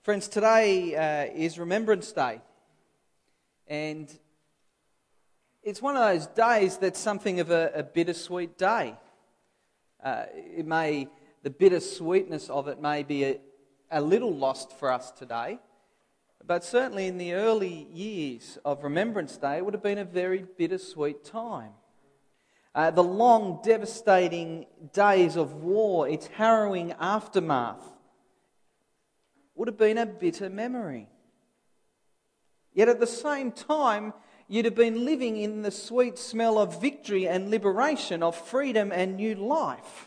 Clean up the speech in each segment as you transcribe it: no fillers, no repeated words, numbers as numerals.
Friends, today is Remembrance Day, and it's one of those days that's something of a bittersweet day. The bittersweetness of it may be a little lost for us today, but certainly in the early years of Remembrance Day, it would have been a very bittersweet time. The long, devastating days of war, its harrowing aftermath, would have been a bitter memory. Yet at the same time, you'd have been living in the sweet smell of victory and liberation, of freedom and new life.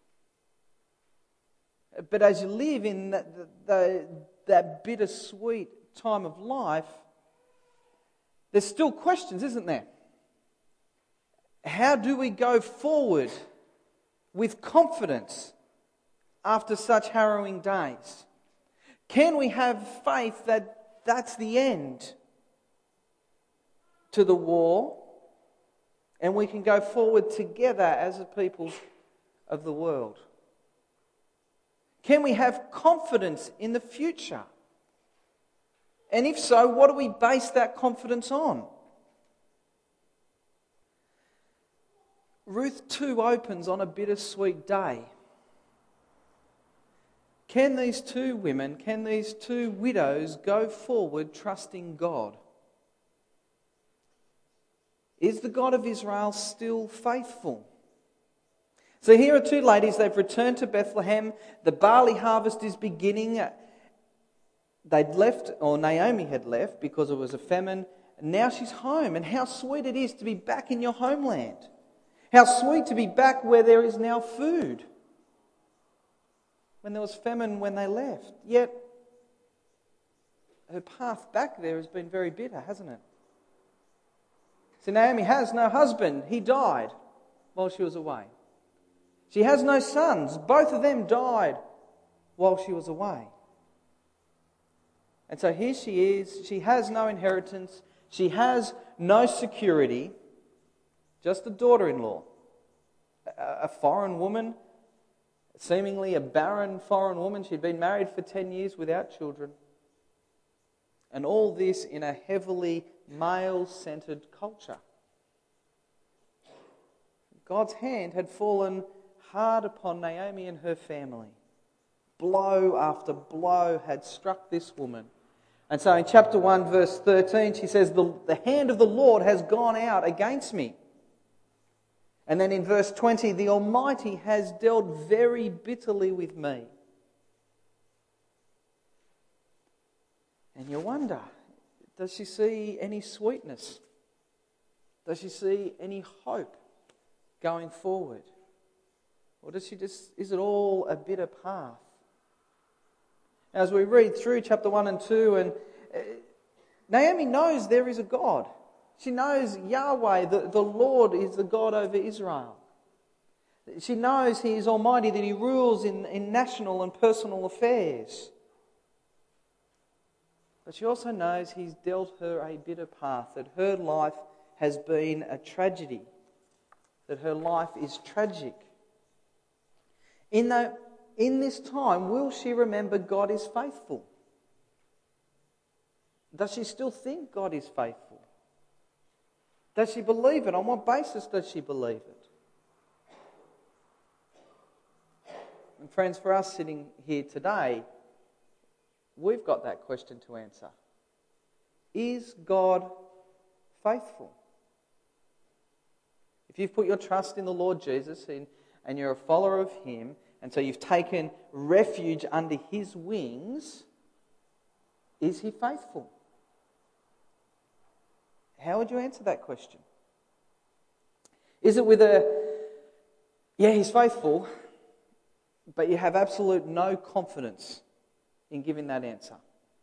But as you live in that bittersweet time of life, there's still questions, isn't there? How do we go forward with confidence after such harrowing days? Can we have faith that that's the end to the war and we can go forward together as a people of the world? Can we have confidence in the future? And if so, what do we base that confidence on? Ruth 2 opens on a bittersweet day. Can these two widows go forward trusting God? Is the God of Israel still faithful? So here are two ladies, they've returned to Bethlehem, the barley harvest is beginning. They'd left, or Naomi had left because it was a famine, and now she's home. And how sweet it is to be back in your homeland. How sweet to be back where there is now food. When there was famine when they left. Yet, her path back there has been very bitter, hasn't it? So Naomi has no husband. He died while she was away. She has no sons. Both of them died while she was away. And so here she is. She has no inheritance. She has no security. Just a daughter-in-law. A foreign woman. Seemingly a barren foreign woman. She'd been married for 10 years without children. And all this in a heavily male-centered culture. God's hand had fallen hard upon Naomi and her family. Blow after blow had struck this woman. And so in chapter 1 verse 13 she says, the hand of the Lord has gone out against me. And then in verse 20, the Almighty has dealt very bitterly with me. And you wonder, does she see any sweetness? Does she see any hope going forward? Or is it all a bitter path? As we read through chapter 1 and 2, and Naomi knows there is a God. She knows Yahweh, the Lord, is the God over Israel. She knows He is Almighty, that He rules in national and personal affairs. But she also knows He's dealt her a bitter path, that her life has been a tragedy, that her life is tragic. In this time, will she remember God is faithful? Does she still think God is faithful? Does she believe it? On what basis does she believe it? And friends, for us sitting here today, we've got that question to answer. Is God faithful? If you've put your trust in the Lord Jesus and you're a follower of Him, and so you've taken refuge under His wings, is He faithful? How would you answer that question? Is it with He's faithful, but you have absolute no confidence in giving that answer?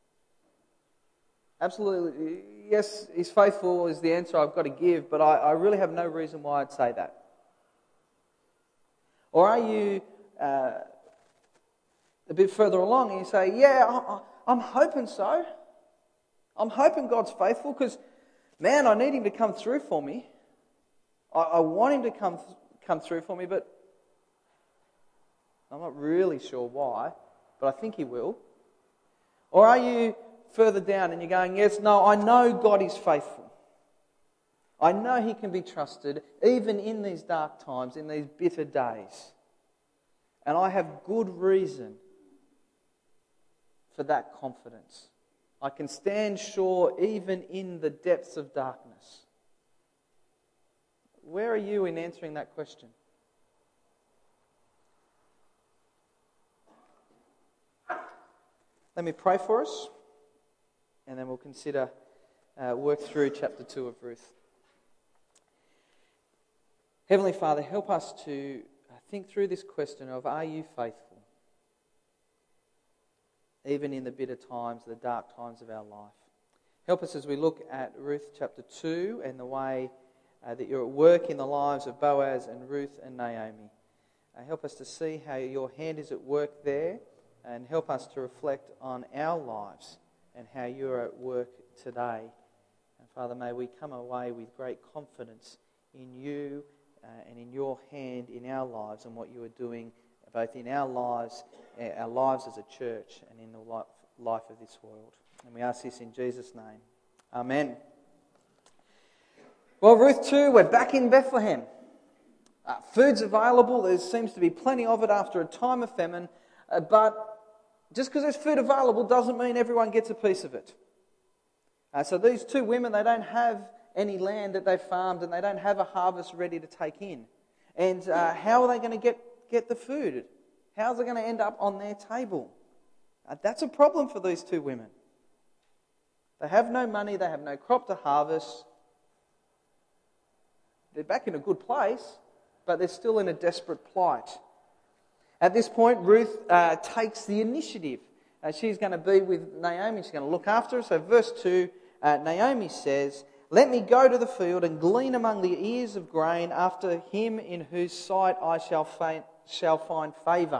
Absolutely, yes, He's faithful is the answer I've got to give, but I really have no reason why I'd say that. Or are you a bit further along and you say, I'm hoping so. I'm hoping God's faithful because, man, I need Him to come through for me. I want Him to come through for me, but I'm not really sure why, but I think He will. Or are you further down and you're going, yes, no, I know God is faithful. I know He can be trusted even in these dark times, in these bitter days. And I have good reason for that confidence. I can stand sure even in the depths of darkness. Where are you in answering that question? Let me pray for us, and then we'll consider, work through chapter 2 of Ruth. Heavenly Father, help us to think through this question of, are you faithful? Even in the bitter times, the dark times of our life. Help us as we look at Ruth chapter 2 and the way that you're at work in the lives of Boaz and Ruth and Naomi. Help us to see how your hand is at work there, and help us to reflect on our lives and how you're at work today. And Father, may we come away with great confidence in you and in your hand in our lives and what you are doing both in our lives as a church and in the life of this world. And we ask this in Jesus' name. Amen. Well, Ruth 2, we're back in Bethlehem. Food's available. There seems to be plenty of it after a time of famine. But just because there's food available doesn't mean everyone gets a piece of it. So these two women, they don't have any land that they've farmed and they don't have a harvest ready to take in. And how are they going to get the food? How's it going to end up on their table? That's a problem for these two women. They have no money, they have no crop to harvest. They're back in a good place, but they're still in a desperate plight. At this point, Ruth takes the initiative. She's going to be with Naomi, she's going to look after her. So verse 2, Naomi says, "Let me go to the field and glean among the ears of grain after him in whose sight I shall find favour."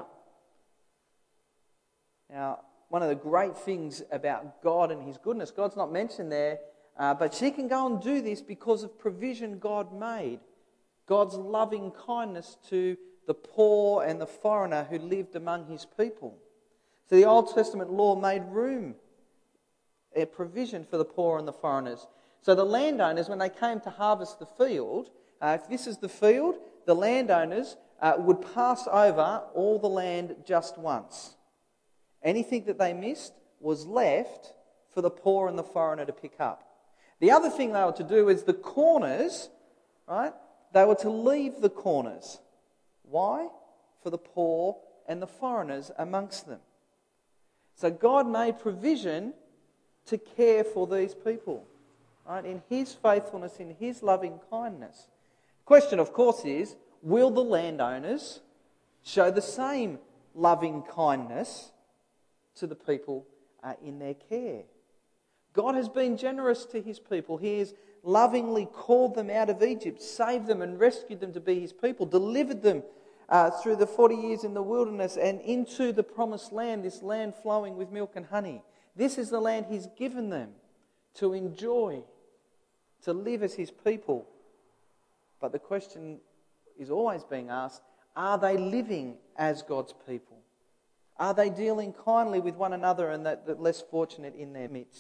Now, one of the great things about God and His goodness, God's not mentioned there, but she can go and do this because of provision God made. God's loving kindness to the poor and the foreigner who lived among His people. So the Old Testament law made room, a provision for the poor and the foreigners. So the landowners, when they came to harvest the field, if this is the field, the landowners would pass over all the land just once. Anything that they missed was left for the poor and the foreigner to pick up. The other thing they were to do is the corners, right? They were to leave the corners. Why? For the poor and the foreigners amongst them. So God made provision to care for these people, right? In His faithfulness, in His loving kindness. The question, of course, is, will the landowners show the same loving kindness to the people in their care? God has been generous to His people. He has lovingly called them out of Egypt, saved them and rescued them to be His people, delivered them through the 40 years in the wilderness and into the promised land, this land flowing with milk and honey. This is the land He's given them to enjoy, to live as His people. But the question is always being asked, are they living as God's people? Are they dealing kindly with one another and the less fortunate in their midst?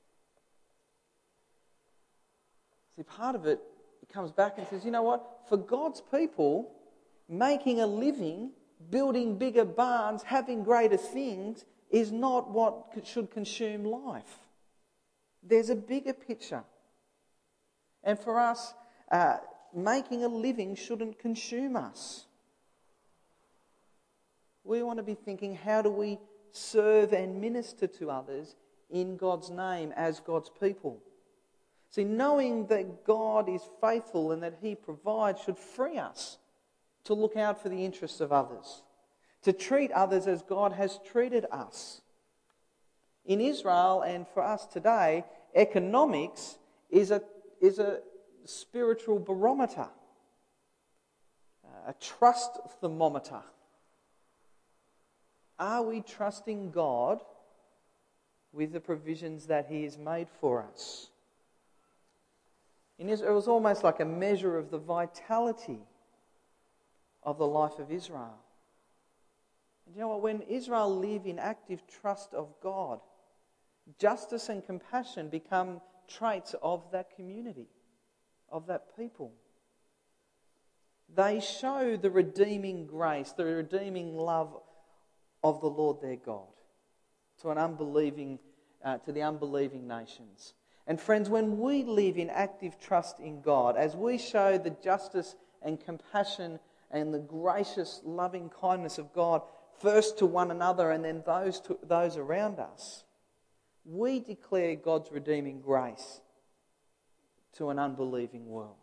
See, part of it comes back and says, you know what? For God's people, making a living, building bigger barns, having greater things is not what should consume life. There's a bigger picture. And for us, making a living shouldn't consume us. We want to be thinking, how do we serve and minister to others in God's name as God's people? See, knowing that God is faithful and that He provides should free us to look out for the interests of others, to treat others as God has treated us. In Israel and for us today, economics is a spiritual barometer, a trust thermometer. Are we trusting God with the provisions that He has made for us? In Israel, it was almost like a measure of the vitality of the life of Israel. And you know what? When Israel lived in active trust of God, Justice and compassion become traits of that community, of that people. They show the redeeming grace, the redeeming love of the Lord their God to the unbelieving nations. And friends, when we live in active trust in God, as we show the justice and compassion and the gracious loving kindness of God first to one another and then those around us, we declare God's redeeming grace to an unbelieving world.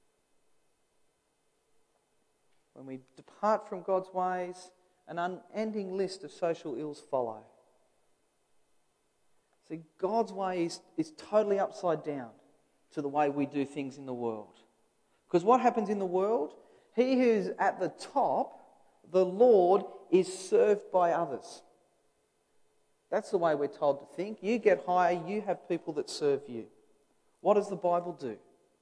When we depart from God's ways, an unending list of social ills follow. See, God's way is totally upside down to the way we do things in the world. Because what happens in the world? He who is at the top, the Lord, is served by others. That's the way we're told to think. You get higher, you have people that serve you. What does the Bible do?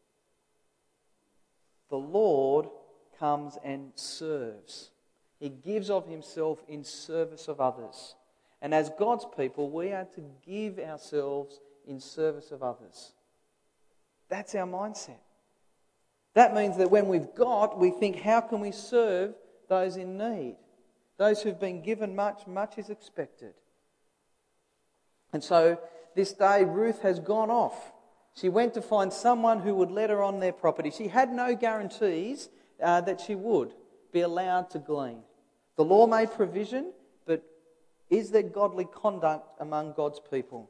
The Lord comes and serves. He gives of himself in service of others. And as God's people, we are to give ourselves in service of others. That's our mindset. That means that when we've got, we think, how can we serve those in need? Those who've been given much, much is expected. And so this day Ruth has gone off. She went to find someone who would let her on their property. She had no guarantees that she would be allowed to glean. The law made provision, but is there godly conduct among God's people?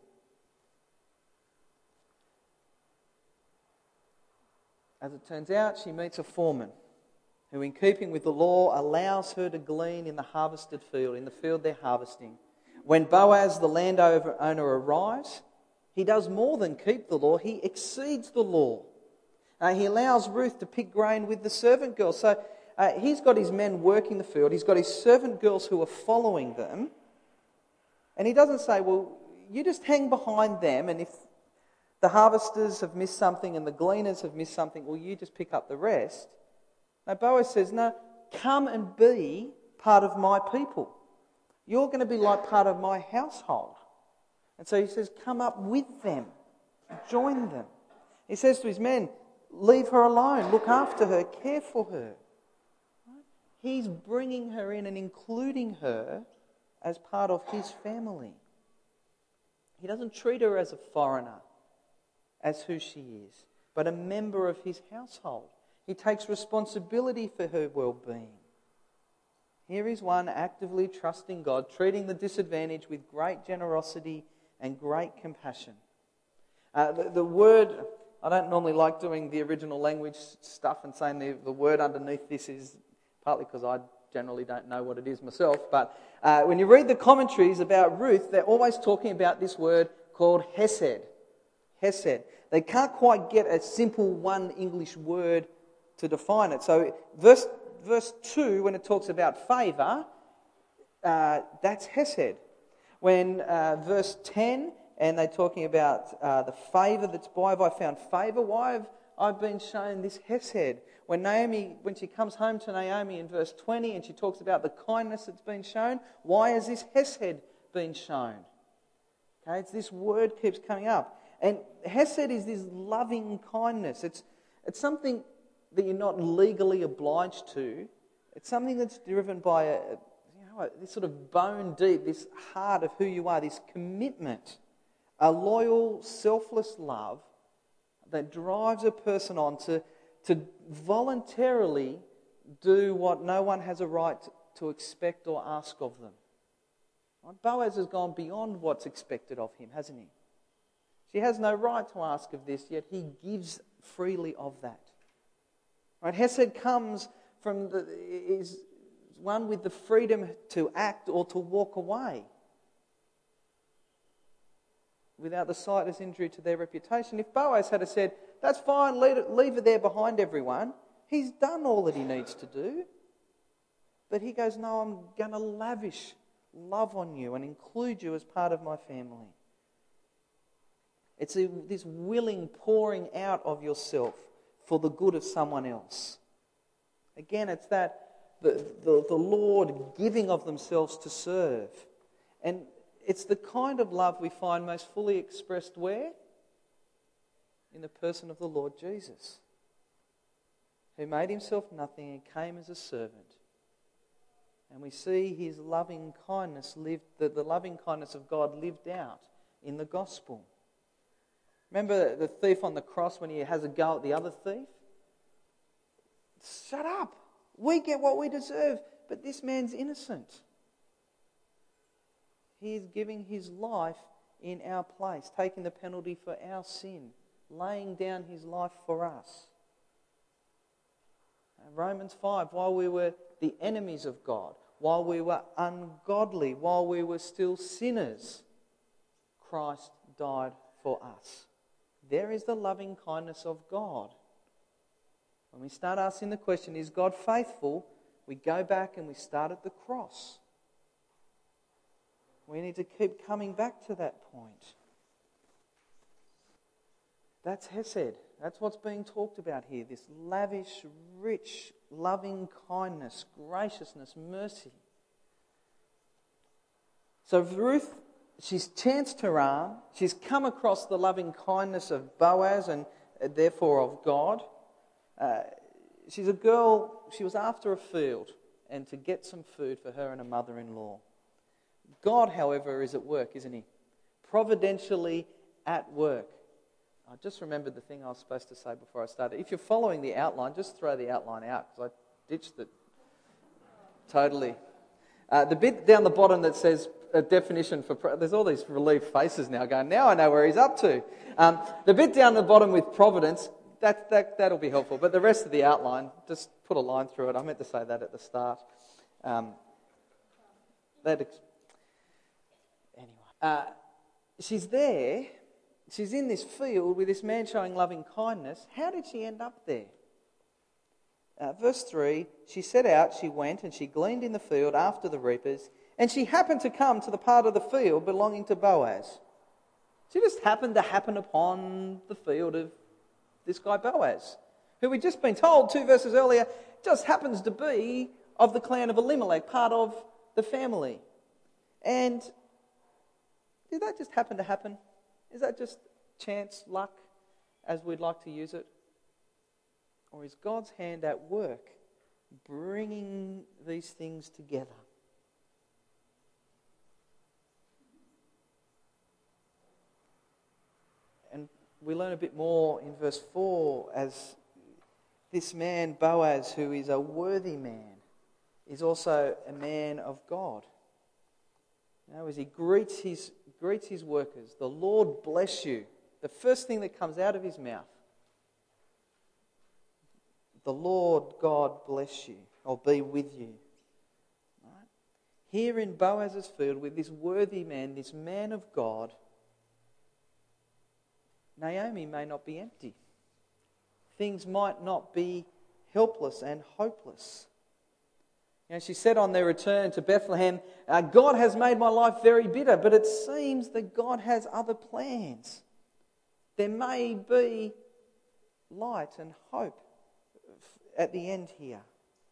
As it turns out, she meets a foreman who, in keeping with the law, allows her to glean in the harvested field, in the field they're harvesting. When Boaz, the landowner, arrives, he does more than keep the law, he exceeds the law. He allows Ruth to pick grain with the servant girls. So he's got his men working the field, he's got his servant girls who are following them, and he doesn't say, well, you just hang behind them, and if the harvesters have missed something and the gleaners have missed something, well, you just pick up the rest. No, Boaz says, no, come and be part of my people. You're going to be like part of my household. And so he says, come up with them. Join them. He says to his men, leave her alone. Look after her. Care for her. He's bringing her in and including her as part of his family. He doesn't treat her as a foreigner, as who she is, but a member of his household. He takes responsibility for her well-being. Here is one actively trusting God, treating the disadvantaged with great generosity and great compassion. The word, I don't normally like doing the original language stuff and saying the word underneath this is partly because I generally don't know what it is myself, but when you read the commentaries about Ruth, they're always talking about this word called hesed. Hesed. They can't quite get a simple one English word to define it. So verse 2, when it talks about favour, that's hesed. When verse 10, and they're talking about the favour that's why have I found favour? Why have I been shown this hesed? When she comes home to Naomi in verse 20 and she talks about the kindness that's been shown, why has this hesed been shown? Okay, it's this word keeps coming up. And hesed is this loving kindness. It's something that you're not legally obliged to. It's something that's driven by this sort of bone deep, this heart of who you are, this commitment, a loyal, selfless love that drives a person on to voluntarily do what no one has a right to expect or ask of them. Boaz has gone beyond what's expected of him, hasn't he? She has no right to ask of this, yet he gives freely of that. Right? Hesed comes from is one with the freedom to act or to walk away without the slightest injury to their reputation. If Boaz had said, that's fine, leave it there behind everyone, he's done all that he needs to do. But he goes, no, I'm going to lavish love on you and include you as part of my family. It's this willing pouring out of yourself for the good of someone else. Again, it's that the Lord giving of themselves to serve. And It's the kind of love we find most fully expressed where? In the person of the Lord Jesus, who made himself nothing and came as a servant. And we see his loving kindness the loving kindness of God lived out in the gospel. Remember the thief on the cross when he has a go at the other thief? Shut up! We get what we deserve, but this man's innocent. He is giving his life in our place, taking the penalty for our sin, laying down his life for us. Romans 5, while we were the enemies of God, while we were ungodly, while we were still sinners, Christ died for us. There is the loving kindness of God. When we start asking the question, is God faithful? We go back and we start at the cross. We need to keep coming back to that point. That's Hesed. That's what's being talked about here. This lavish, rich, loving kindness, graciousness, mercy. So Ruth, she's chanced her arm. She's come across the loving kindness of Boaz and therefore of God. She's a girl, she was after a field and to get some food for her and her mother-in-law. God, however, is at work, isn't he? Providentially at work. I just remembered the thing I was supposed to say before I started. If you're following the outline, just throw the outline out because I ditched it totally. The bit down the bottom that says a definition for... There's all these relieved faces now going, now I know where he's up to. The bit down the bottom with providence, that'll be helpful. But the rest of the outline, just put a line through it. I meant to say that at the start. She's there. She's in this field with this man showing loving kindness. How did she end up there? Verse 3, she set out, she went, and she gleaned in the field after the reapers, and she happened to come to the part of the field belonging to Boaz. She just happened to happen upon the field of this guy Boaz, who we'd just been told 2 verses earlier, just happens to be of the clan of Elimelech, part of the family. And did that just happen to happen? Is that just chance, luck, as we'd like to use it? Or is God's hand at work bringing these things together? And we learn a bit more in verse 4 as this man, Boaz, who is a worthy man, is also a man of God. Now, as he greets his workers, the Lord bless you. The first thing that comes out of his mouth, the Lord God bless you, or be with you. Right? Here in Boaz's field with this worthy man, this man of God, Naomi may not be empty. Things might not be helpless and hopeless. You know, she said on their return to Bethlehem, God has made my life very bitter, but it seems that God has other plans. There may be light and hope at the end here.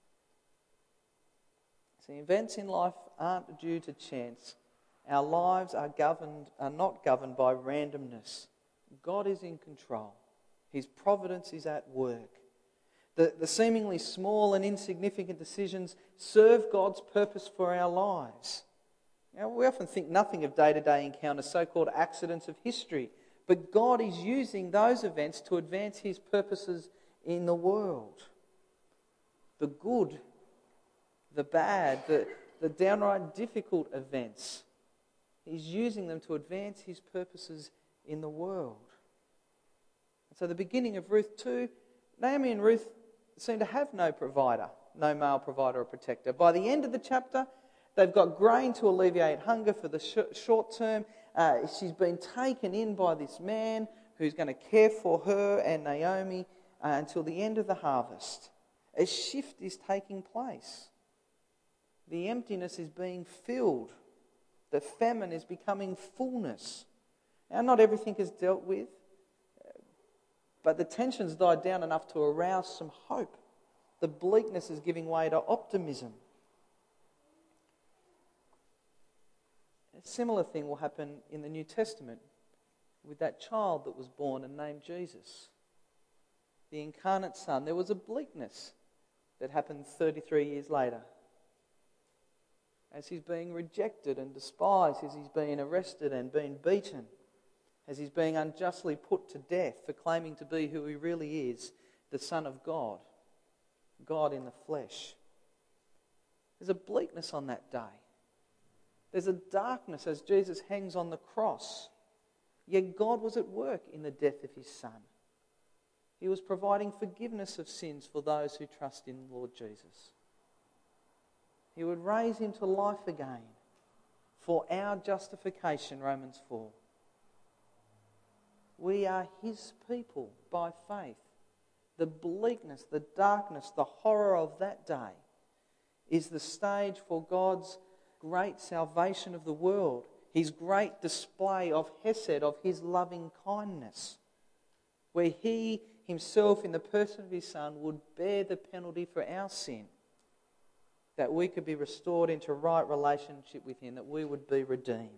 See, events in life aren't due to chance. Our lives are not governed by randomness. God is in control. His providence is at work. The seemingly small and insignificant decisions serve God's purpose for our lives. Now, we often think nothing of day-to-day encounters, so-called accidents of history, but God is using those events to advance His purposes in the world. The good, the bad, the downright difficult events. He's using them to advance His purposes in the world. And so the beginning of Ruth 2, Naomi and Ruth seem to have no provider, no male provider or protector. By the end of the chapter, they've got grain to alleviate hunger for the short term. She's been taken in by this man who's going to care for her and Naomi until the end of the harvest. A shift is taking place. The emptiness is being filled. The famine is becoming fullness. Now, not everything is dealt with, but the tension's died down enough to arouse some hope. The bleakness is giving way to optimism. A similar thing will happen in the New Testament with that child that was born and named Jesus, the incarnate Son. There was a bleakness that happened 33 years later. As he's being rejected and despised, as he's being arrested and being beaten, as he's being unjustly put to death for claiming to be who he really is, the Son of God, God in the flesh. There's a bleakness on that day. There's a darkness as Jesus hangs on the cross. Yet God was at work in the death of his Son. He was providing forgiveness of sins for those who trust in Lord Jesus. He would raise him to life again for our justification, Romans 4. We are his people by faith. The bleakness, the darkness, the horror of that day is the stage for God's great salvation of the world, his great display of Hesed, of his loving kindness, where he himself in the person of his Son would bear the penalty for our sin, that we could be restored into right relationship with him, that we would be redeemed.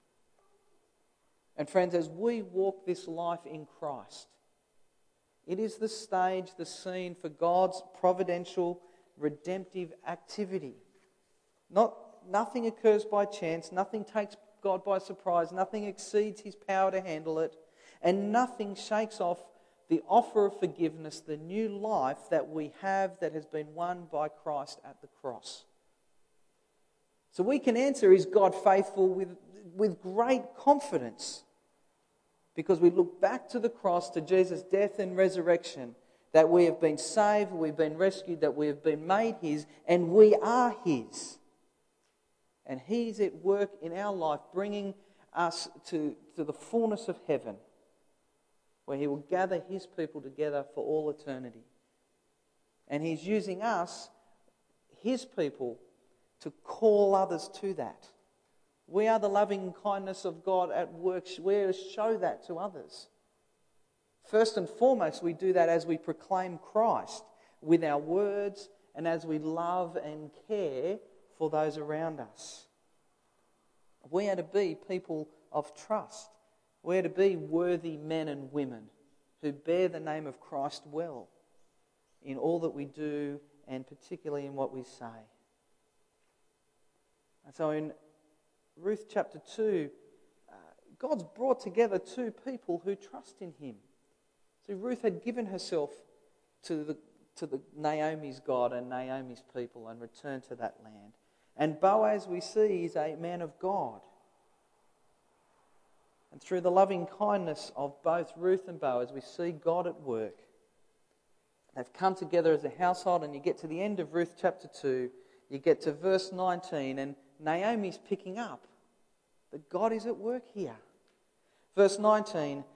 And friends, as we walk this life in Christ, it is the stage, the scene for God's providential, redemptive activity. Nothing occurs by chance, nothing takes God by surprise, nothing exceeds his power to handle it, and nothing shakes off the offer of forgiveness, the new life that we have that has been won by Christ at the cross. So we can answer, is God faithful, with great confidence, because we look back to the cross, to Jesus' death and resurrection, that we have been saved, we've been rescued, that we have been made his, and we are his. And he's at work in our life, bringing us to the fullness of heaven, where he will gather his people together for all eternity. And he's using us, his people, to call others to that. We are the loving kindness of God at work. We are to show that to others. First and foremost, we do that as we proclaim Christ with our words and as we love and care for those around us. We are to be people of trust. We are to be worthy men and women who bear the name of Christ well in all that we do and particularly in what we say. And so in Ruth chapter 2, God's brought together two people who trust in him. So Ruth had given herself to the Naomi's God and Naomi's people and returned to that land. And Boaz, we see, is a man of God. And through the loving kindness of both Ruth and Boaz, we see God at work. They've come together as a household, and you get to the end of Ruth chapter 2, you get to verse 19, and Naomi's picking up that God is at work here. Verse 19,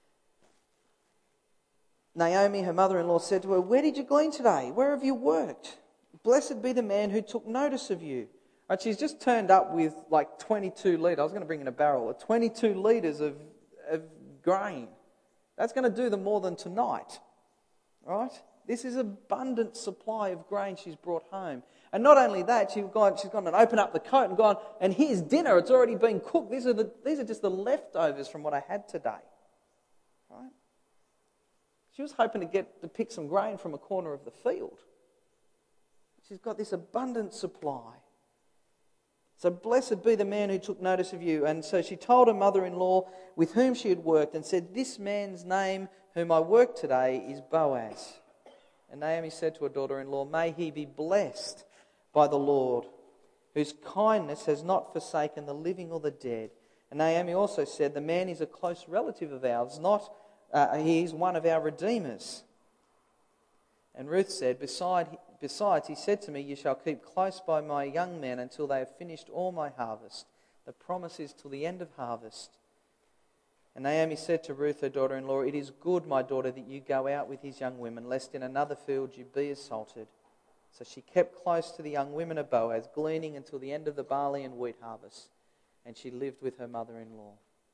Naomi, her mother-in-law, said to her, "Where did you glean today? Where have you worked? Blessed be the man who took notice of you." Right, she's just turned up with like 22 litres. I was going to bring in a barrel of 22 litres of grain. That's going to do them more than tonight. Right? This is abundant supply of grain she's brought home. And not only that, she's gone and opened up the coat and gone, and here's dinner. It's already been cooked. These are just the leftovers from what I had today. Right? She was hoping to pick some grain from a corner of the field. She's got this abundant supply. So blessed be the man who took notice of you. And so she told her mother-in-law with whom she had worked and said, "This man's name whom I work today is Boaz." And Naomi said to her daughter-in-law, "May he be blessed by the Lord, whose kindness has not forsaken the living or the dead." And Naomi also said, "The man is a close relative of ours, he is one of our redeemers." And Ruth said, Besides, he said to me, "You shall keep close by my young men until they have finished all my harvest." The promise is till the end of harvest. And Naomi said to Ruth, her daughter-in-law, "It is good, my daughter, that you go out with his young women, lest in another field you be assaulted." So she kept close to the young women of Boaz, gleaning until the end of the barley and wheat harvest. And she lived with her mother-in-law.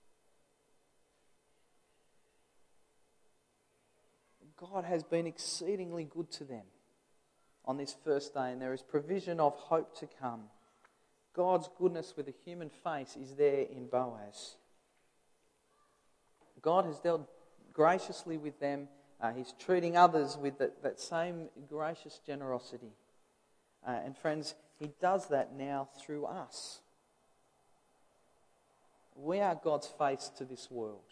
God has been exceedingly good to them on this first day, and there is provision of hope to come. God's goodness with a human face is there in Boaz. God has dealt graciously with them. He's treating others with that same gracious generosity. And friends, He does that now through us. We are God's face to this world,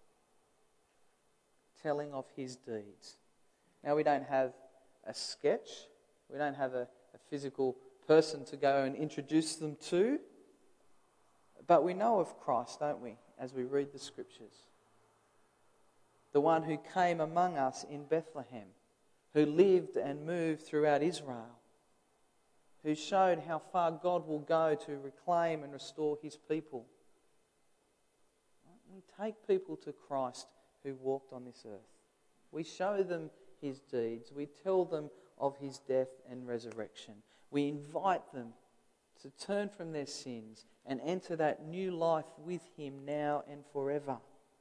telling of His deeds. Now, we don't have a sketch. We don't have a physical person to go and introduce them to. But we know of Christ, don't we, as we read the Scriptures. The one who came among us in Bethlehem, who lived and moved throughout Israel, who showed how far God will go to reclaim and restore His people. We take people to Christ who walked on this earth. We show them His deeds. We tell them of His death and resurrection. We invite them to turn from their sins and enter that new life with Him now and forever.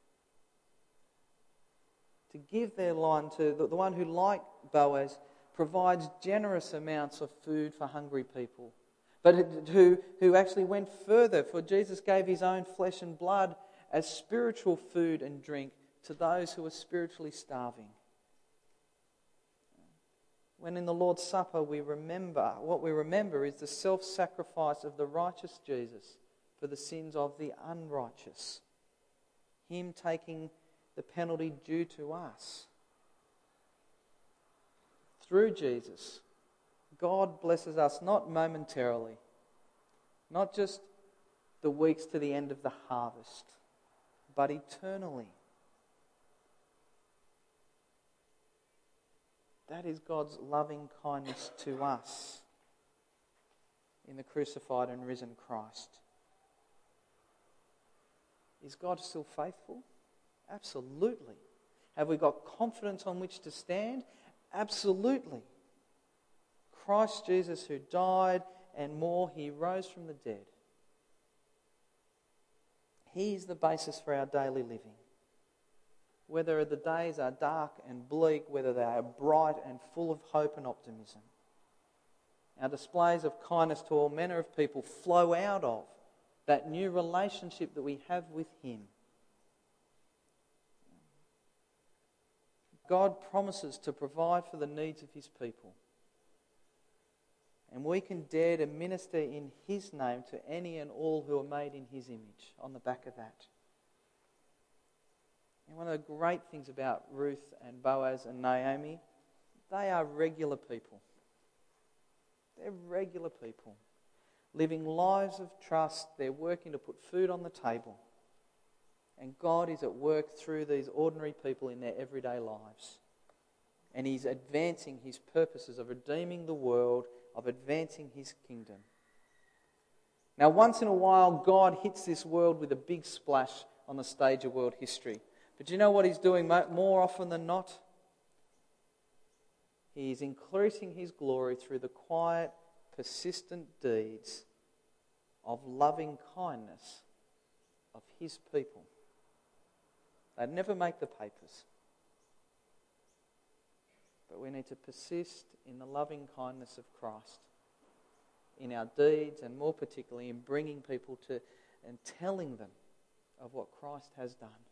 To give their line to the one who, like Boaz, provides generous amounts of food for hungry people, but who actually went further, for Jesus gave His own flesh and blood as spiritual food and drink to those who are spiritually starving. When in the Lord's Supper what we remember is the self-sacrifice of the righteous Jesus for the sins of the unrighteous. Him taking the penalty due to us. Through Jesus, God blesses us not momentarily, not just the weeks to the end of the harvest, but eternally. That is God's loving kindness to us in the crucified and risen Christ. Is God still faithful? Absolutely. Have we got confidence on which to stand? Absolutely. Christ Jesus, who died and more, He rose from the dead. He is the basis for our daily living. Whether the days are dark and bleak, whether they are bright and full of hope and optimism. Our displays of kindness to all manner of people flow out of that new relationship that we have with Him. God promises to provide for the needs of His people. And we can dare to minister in His name to any and all who are made in His image on the back of that. And one of the great things about Ruth and Boaz and Naomi, they are regular people. They're regular people, living lives of trust. They're working to put food on the table. And God is at work through these ordinary people in their everyday lives. And He's advancing His purposes of redeeming the world, of advancing His kingdom. Now, once in a while, God hits this world with a big splash on the stage of world history. But do you know what He's doing more often than not? He's increasing His glory through the quiet, persistent deeds of loving kindness of His people. They'd never make the papers. But we need to persist in the loving kindness of Christ in our deeds, and more particularly in bringing people to and telling them of what Christ has done.